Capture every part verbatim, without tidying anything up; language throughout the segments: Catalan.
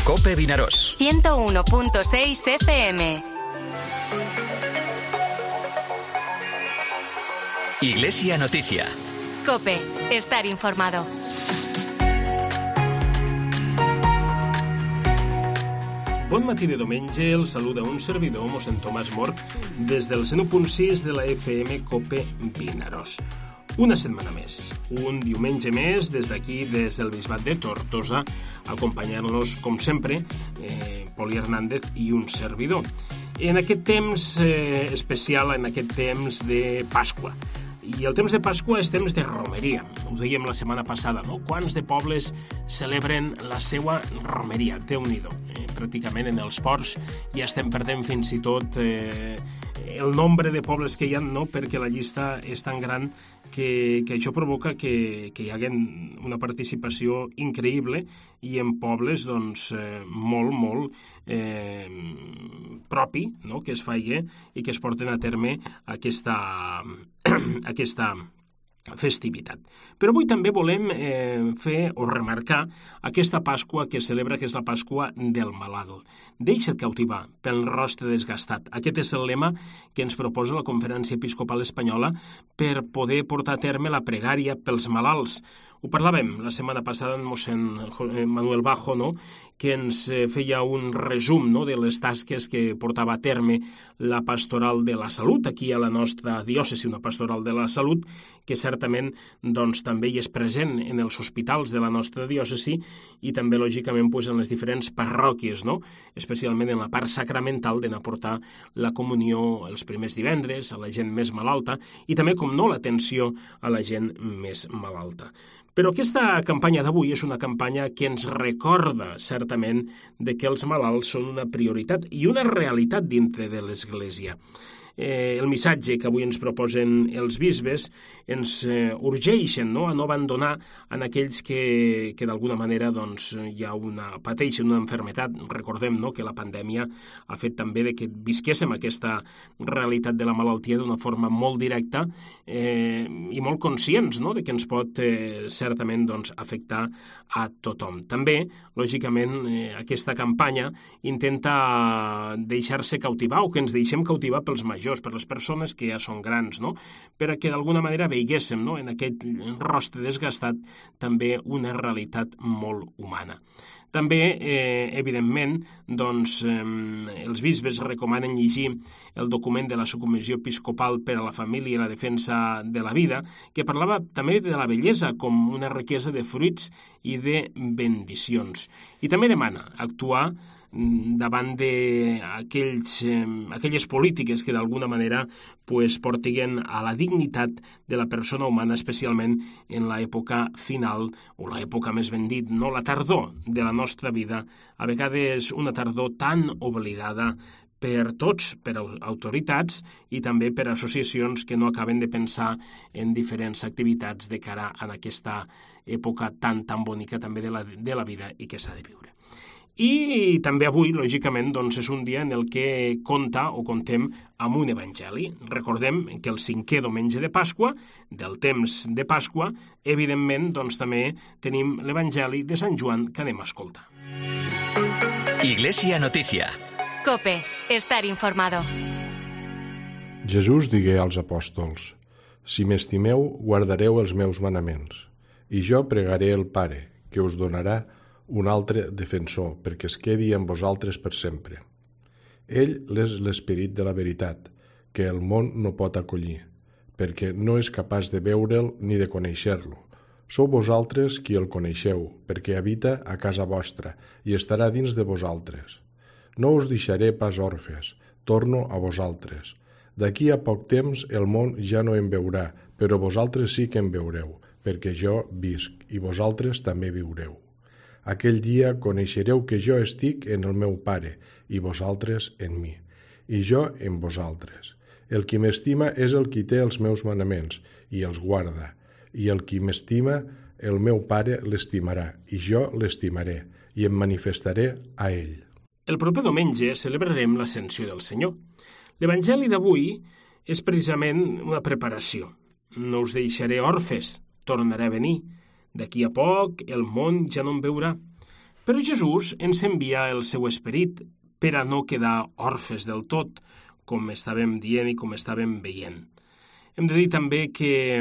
COPE Vinaròs. ciento uno punto seis F M. Iglesia Noticia. COPE, estar informado. Bon matí de diumenge, el saluda un servidor, mossèn Tomàs Mor, des del cent u punt sis de la F M COPE Vinaròs. Una setmana més, un diumenge més, des d'aquí, des del Bisbat de Tortosa, acompanyant-nos, com sempre, eh, Poli Hernández i un servidor. En aquest temps eh, especial, en aquest temps de Pasqua. I el temps de Pasqua és temps de romeria. Ho dèiem la setmana passada, no? Quants de pobles celebren la seva romeria? Déu-n'hi-do. Eh? Pràcticament en els ports ja estem perdent fins i tot eh, el nombre de pobles que hi ha, no? Perquè la llista és tan gran que, que això provoca que, que hi hagi una participació increïble i en pobles doncs, eh, molt, molt eh, propi, no? Que es faci i que es porten a terme aquesta, aquesta festivitat. Però avui també volem eh, fer o remarcar aquesta Pasqua que es celebra, que és la Pasqua del malalt. Deixa't cautivar pel rostre desgastat. Aquest és el lema que ens proposa la Conferència Episcopal Espanyola per poder portar a terme la pregària pels malalts. Ho parlàvem la setmana passada amb mossèn Manuel Bajo, no? Que ens feia un resum, no? De les tasques que portava a terme la pastoral de la salut, aquí a la nostra diòcesi, una pastoral de la salut, que certament doncs, també hi és present en els hospitals de la nostra diòcesi i també, lògicament, pues, en les diferents parròquies, no? Especialment en la part sacramental d'anar a portar la comunió els primers divendres a la gent més malalta i també, com no, l'atenció a la gent més malalta. Però aquesta campanya d'avui és una campanya que ens recorda, certament, de que els malalts són una prioritat i una realitat dintre de l'Església. Eh, el missatge que avui ens proposen els bisbes ens eh, urgeixen, no? A no abandonar en aquells que, que d'alguna manera doncs, hi ha una, pateixen una enfermetat. Recordem, no? Que la pandèmia ha fet també de que visquéssim aquesta realitat de la malaltia d'una forma molt directa eh, i molt conscients, no? De que ens pot eh, certament doncs, afectar a tothom. També, lògicament, eh, aquesta campanya intenta deixar-se cautivar o que ens deixem cautivar pels majors, per les persones que ja són grans, no? Per a que d'alguna manera veiguéssim, no? En aquest rostre desgastat també una realitat molt humana. També, eh, evidentment, doncs, eh, els bisbes recomanen llegir el document de la Subcomissió Episcopal per a la Família i la Defensa de la Vida, que parlava també de la bellesa com una riquesa de fruits i de bendicions. I també demana actuar davant d'aquells eh, aquelles polítiques que d'alguna manera pues, portiguen a la dignitat de la persona humana, especialment en l'època final, o l'època més ben dit, no? La tardor de la nostra vida, a vegades una tardor tan oblidada per tots, per autoritats i també per associacions que no acaben de pensar en diferents activitats de cara a aquesta època tan, tan bonica també de la, de la vida i que s'ha de viure. I també avui, lògicament, doncs, és un dia en el que compta o contem amb un evangeli. Recordem que el cinquè diumenge de Pasqua, del temps de Pasqua, evidentment, doncs, també tenim l'evangeli de Sant Joan que anem a escoltar. Iglesia Noticia. COPE, estar informado. Jesús digué als apòstols: si m'estimeu, guardareu els meus manaments, i jo pregaré el Pare, que us donarà un altre defensor, perquè es quedi amb vosaltres per sempre. Ell és l'esperit de la veritat, que el món no pot acollir, perquè no és capaç de veure'l ni de conèixer-lo. Sou vosaltres qui el coneixeu, perquè habita a casa vostra i estarà dins de vosaltres. No us deixaré pas orfes, torno a vosaltres. D'aquí a poc temps el món ja no em veurà, però vosaltres sí que em veureu, perquè jo visc i vosaltres també viureu. Aquell dia coneixereu que jo estic en el meu Pare i vosaltres en mi, i jo en vosaltres. El qui m'estima és el qui té els meus manaments i els guarda, i el qui m'estima, el meu Pare l'estimarà, i jo l'estimaré, i em manifestaré a ell. El proper diumenge celebrarem l'Ascensió del Senyor. L'Evangeli d'avui és precisament una preparació. No us deixaré orfes, tornaré a venir. D'aquí a poc el món ja no em veurà, Però Jesús ens envia el seu esperit per a no quedar orfes del tot, com estàvem dient i com estàvem veient. Hem de dir també que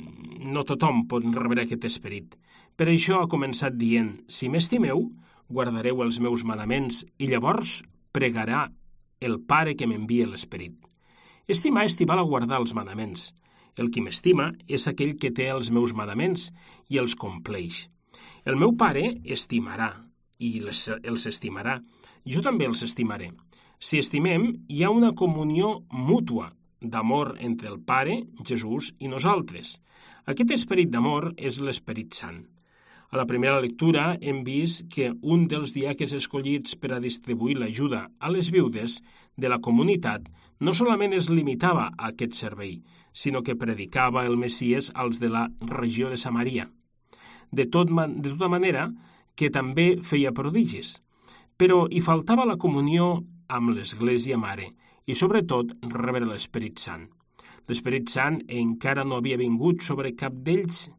no tothom pot rebre aquest esperit. Per això ha començat dient: si m'estimeu, guardareu els meus manaments, i llavors pregarà el Pare que m'envia l'esperit. Estimar és estival a guardar els manaments. El qui m'estima és aquell que té els meus manaments i els compleix. El meu Pare estimarà i les, els estimarà. Jo també els estimaré. Si estimem, hi ha una comunió mútua d'amor entre el Pare, Jesús i nosaltres. Aquest esperit d'amor és l'Esperit Sant. A la primera lectura hem vist que un dels diaques escollits per a distribuir l'ajuda a les viudes de la comunitat no solament es limitava a aquest servei, sinó que predicava el Messies als de la regió de Samaria. De, tot man, de tota manera que també feia prodigis. Però hi faltava la comunió amb l'Església Mare i, sobretot, rebre l'Esperit Sant. L'Esperit Sant encara no havia vingut sobre cap d'ells.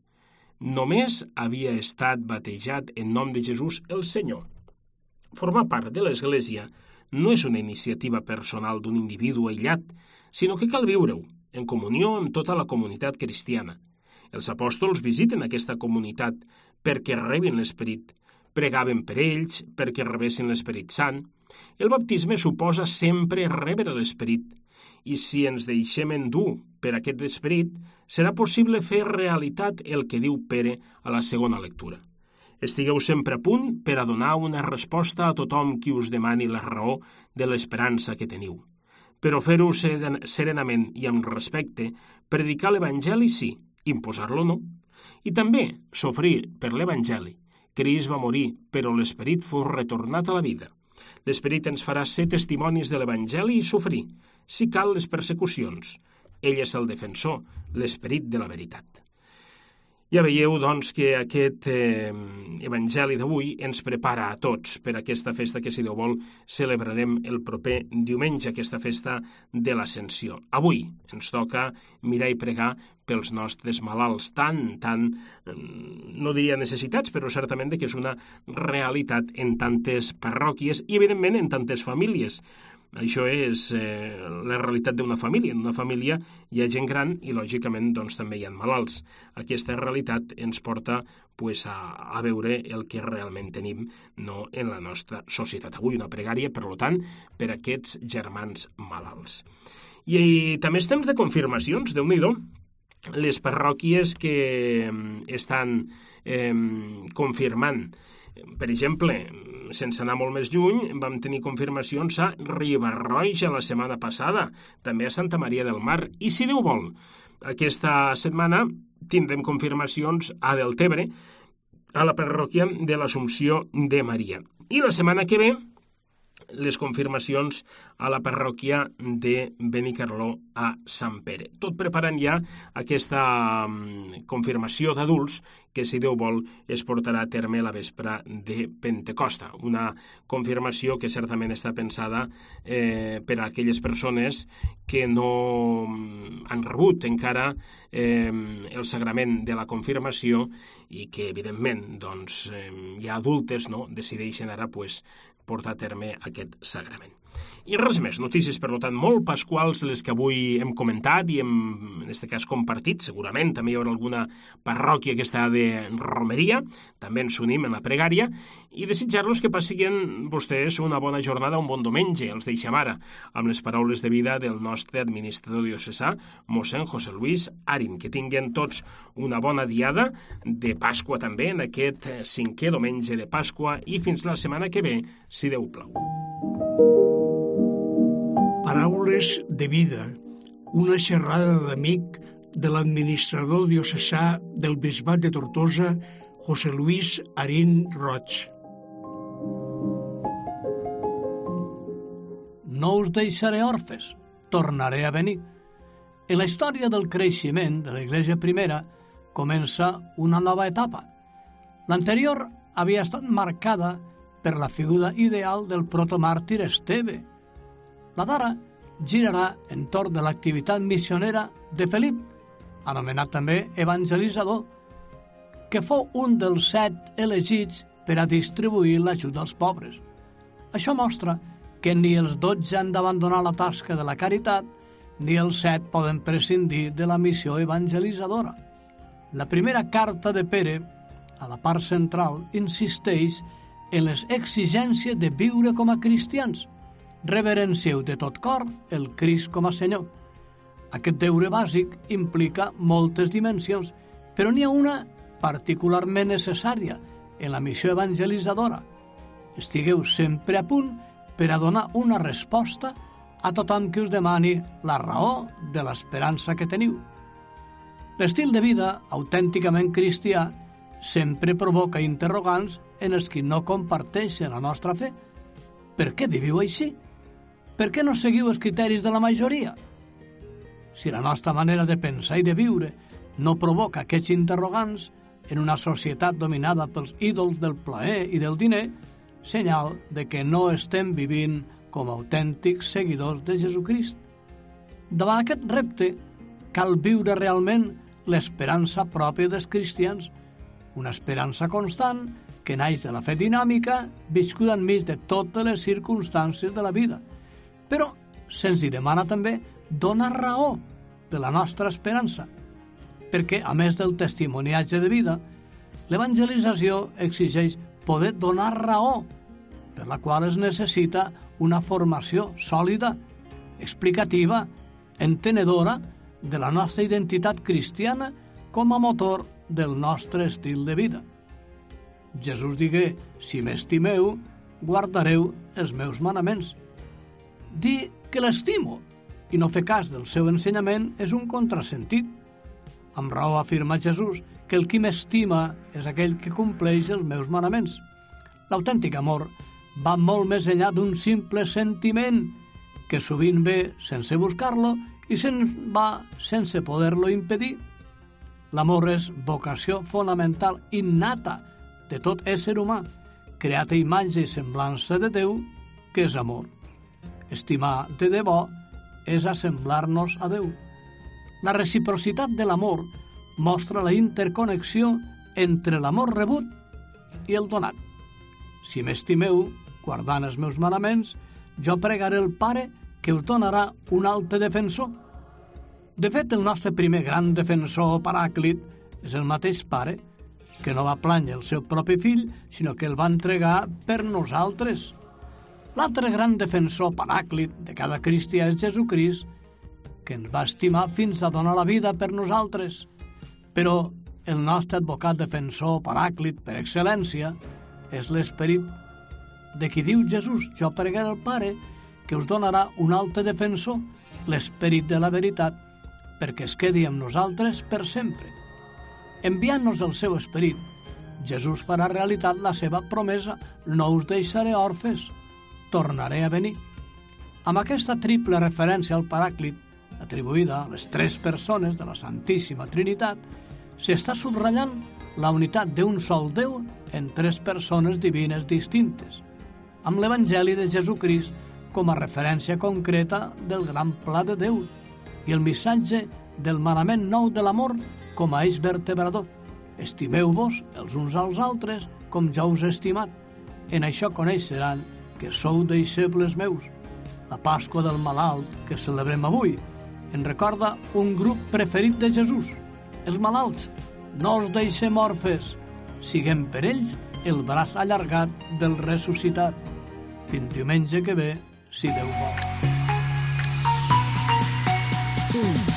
Només havia estat batejat en nom de Jesús el Senyor. Formar part de l'Església no és una iniciativa personal d'un individu aïllat, sinó que cal viure-ho en comunió amb tota la comunitat cristiana. Els apòstols visiten aquesta comunitat perquè rebin l'Esperit, pregaven per ells perquè rebessin l'Esperit Sant. El baptisme suposa sempre rebre l'Esperit, i si ens deixem endur per aquest esperit, serà possible fer realitat el que diu Pere a la segona lectura. Estigueu sempre a punt per a donar una resposta a tothom qui us demani la raó de l'esperança que teniu. Però fer-ho serenament i amb respecte, predicar l'Evangeli sí, imposar-lo no. I també sofrir per l'Evangeli. Crist va morir, però l'Esperit fou retornat a la vida. L'Esperit ens farà ser testimonis de l'Evangeli i sofrir, si cal, les persecucions. Ell és el defensor, l'Esperit de la veritat. Ja veieu, doncs, que aquest eh, Evangeli d'avui ens prepara a tots per aquesta festa que, si Déu vol, celebrarem el proper diumenge, aquesta festa de l'Ascensió. Avui ens toca mirar i pregar pels nostres malalts, tan, tan, no diria necessitats, però certament que és una realitat en tantes parròquies i, evidentment, en tantes famílies. Això és eh, la realitat d'una família. En una família hi ha gent gran i, lògicament, doncs, també hi ha malalts. Aquesta realitat ens porta pues, a, a veure el que realment tenim no, en la nostra societat. Avui una pregària, per tant, per a aquests germans malalts. I, i també és temps de confirmacions, Déu-n'hi-do. Les parròquies que estan eh, confirmant. Per exemple, sense anar molt més lluny, vam tenir confirmacions a Riba-roja la setmana passada, també a Santa Maria del Mar. I, si Déu vol, aquesta setmana tindrem confirmacions a Deltebre, a la parròquia de l'Assumpció de Maria. I la setmana que ve, les confirmacions a la parròquia de Benicarló a Sant Pere. Tot preparant ja aquesta confirmació d'adults que, si Déu vol, es portarà a terme la vespra de Pentecosta. Una confirmació que certament està pensada eh, per a aquelles persones que no han rebut encara eh, el sagrament de la confirmació i que, evidentment, doncs, eh, ja adultes no, decideixen ara pues, portar a terme aquest sagrament. I res més, notícies, per tant, molt pasquals, les que avui hem comentat i hem, en aquest cas, compartit. Segurament també hi haurà alguna parròquia que està de romeria, també ens unim en la pregària, i desitjar-los que passin vostès una bona jornada, un bon diumenge. Els deixem ara amb les paraules de vida del nostre administrador diocesà, mossèn José Luis Arín. Que tinguin tots una bona diada de Pasqua també, en aquest cinquè diumenge de Pasqua, i fins la setmana que ve, si Déu plau. Paraules de vida, una xerrada d'amic de l'administrador diocesà del Bisbat de Tortosa, José Luis Arín Roig. No us deixaré orfes, tornaré a venir. En la història del creixement de l'Església Primera comença una nova etapa. L'anterior havia estat marcada per la figura ideal del protomàrtir Esteve. La d'ara girarà entorn de l'activitat missionera de Felip, anomenat també evangelitzador, que fou un dels set elegits per a distribuir l'ajut als pobres. Això mostra que ni els dotze han d'abandonar la tasca de la caritat, ni els set poden prescindir de la missió evangelitzadora. La primera carta de Pere, a la part central, insisteix en les exigències de viure com a cristians. Reverencieu de tot cor el Crist com a Senyor. Aquest deure bàsic implica moltes dimensions, però n'hi ha una particularment necessària en la missió evangelitzadora. Estigueu sempre a punt per a donar una resposta a tothom que us demani la raó de l'esperança que teniu. L'estil de vida autènticament cristià sempre provoca interrogants en els qui no comparteixen la nostra fe. Per què viviu així? Per què no seguiu els criteris de la majoria? Si la nostra manera de pensar i de viure no provoca aquests interrogants en una societat dominada pels ídols del plaer i del diner, senyal de que no estem vivint com a autèntics seguidors de Jesucrist. Davant aquest repte, cal viure realment l'esperança pròpia dels cristians, una esperança constant que naix de la fe dinàmica viscuda enmig de totes les circumstàncies de la vida. Però se'ns hi demana també donar raó de la nostra esperança, perquè, a més del testimoniatge de vida, l'evangelització exigeix poder donar raó, per la qual es necessita una formació sòlida, explicativa, entenedora de la nostra identitat cristiana com a motor del nostre estil de vida. Jesús digué: si m'estimeu, guardareu els meus manaments. Dir que l'estimo i no fer cas del seu ensenyament és un contrasentit. Amb raó afirma Jesús que el qui m'estima és aquell que compleix els meus manaments. L'autèntic amor va molt més enllà d'un simple sentiment que sovint ve sense buscar-lo i se'n va sense poder-lo impedir. L'amor és vocació fonamental innata de tot ésser humà, creat a imatge i semblança de Déu, que és amor. Estimar de debò és assemblar-nos a Déu. La reciprocitat de l'amor mostra la interconnexió entre l'amor rebut i el donat. Si m'estimeu, guardant els meus manaments, jo pregaré el Pare que us donarà un altre defensor. De fet, el nostre primer gran defensor o paràclit és el mateix Pare, que no va plànyer el seu propi fill, sinó que el va entregar per nosaltres. L'altre gran defensor paràclit de cada cristià és Jesucrist, que ens va estimar fins a donar la vida per nosaltres. Però el nostre advocat defensor paràclit per excel·lència és l'esperit de qui diu Jesús: jo pregaré al Pare que us donarà un altre defensor, l'esperit de la veritat, perquè es quedi amb nosaltres per sempre. Enviant-nos el seu esperit, Jesús farà realitat la seva promesa: no us deixaré orfes, tornaré a venir. Amb aquesta triple referència al paràclit, atribuïda a les tres persones de la Santíssima Trinitat, s'està subratllant la unitat d'un sol Déu en tres persones divines distintes, amb l'Evangeli de Jesucrist com a referència concreta del gran pla de Déu i el missatge del manament nou de l'amor com a eix vertebrador. Estimeu-vos els uns als altres com jo us he estimat. En això coneixeran que sou deixebles meus. La Pasqua del Malalt que celebrem avui en recorda un grup preferit de Jesús, els malalts. No els deixem orfes, siguem per ells el braç allargat del ressuscitat. Fins diumenge que ve, si Déu vol.